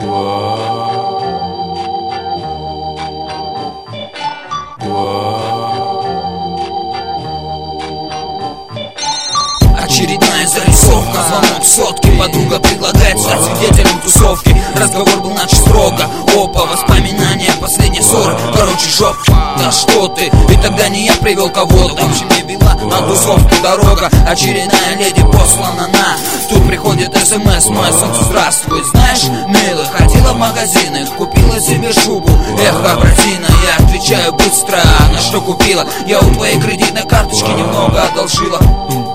Очередная зарисовка, звонок сотки, подруга предлагает стать свидетелем тусовки. Разговор был начат строго, опа, воспоминания, последние ссоры, короче, жопа. Да что ты, ведь тогда не я привел кого-то, в общем не вела на тусовку дорога. Очередная леди послана на, тут приходит СМС, мое солнце, здравствуй. Знаешь, милый, ходила в магазины, купила себе шубу, эх, обратина. Я отвечаю быстро, на что купила? Я у твоей кредитной карточки немного одолжила.